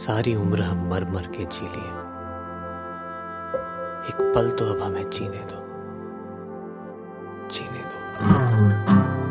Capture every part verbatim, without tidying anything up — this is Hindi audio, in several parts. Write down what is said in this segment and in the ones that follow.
सारी उम्र हम मर मर के जी लिए, एक पल तो अब हमें जीने दो, जीने दो।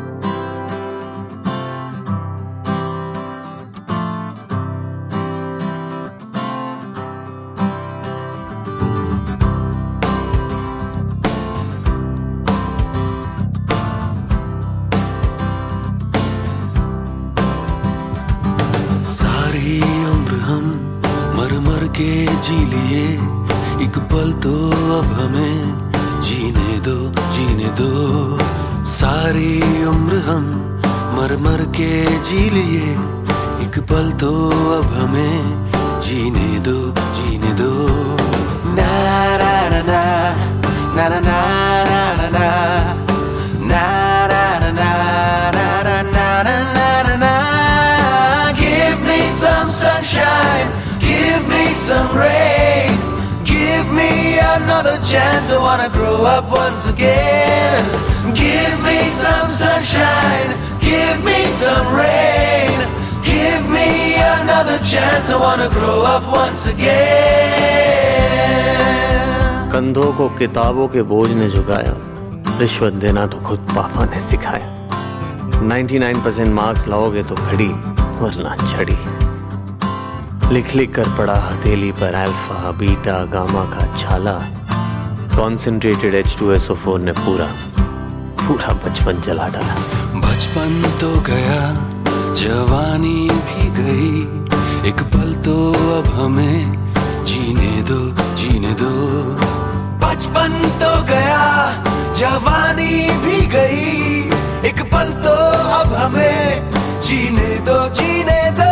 सारी उम्र हम मर मर के जी लिए, एक पल तो अब हमें जीने दो, जीने दो। सारी उम्र हम मर मर के जी लिए, एक पल तो अब हमें जीने दो, जीने दो। ना ना ना ना ना ना ना ना ना ना ना ना ना ना ना। Give me some sunshine, give me some rain, give me another chance. I wanna grow up once again. Give me some sunshine, give me some rain, give me another chance. I wanna grow up once again. कंधों को किताबों के बोझ ने झुकाया, रिश्वत देना तो खुद पापा ने सिखाया। निन्यानवे परसेंट मार्क्स लाओगे तो घड़ी वरना छड़ी, लिख लिख कर पढ़ा हथेली पर अल्फा बीटा गामा का छाला। Concentrated H two S O four ने पूरा पूरा बचपन जला डाला। बचपन तो गया, जवानी भी गई, एक पल तो अब हमें जीने दो, जीने दो। बचपन तो गया, जवानी भी गई, एक पल तो अब हमें जीने दो, जीने दो।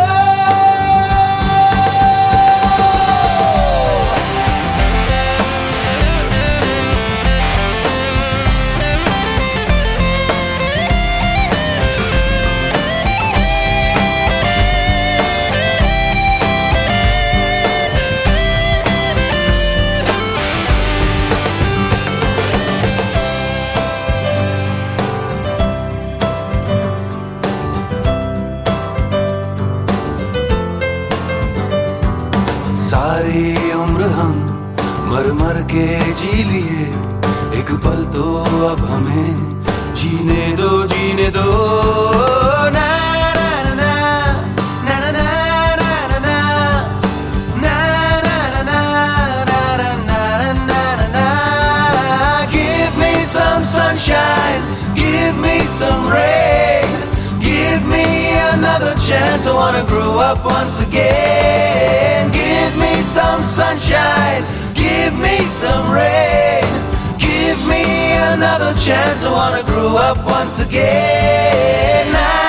सारी उम्र हम मर मर के जी लिए, एक पल तो अब हमें जीने दो, जीने दो। ना ना ना ना ना ना ना ना ना ना ना। Give me some sunshine, give me some rain, give me another chance. I wanna grow up once again. Give me some sunshine, give me some rain, give me another chance. I wanna grow up once again.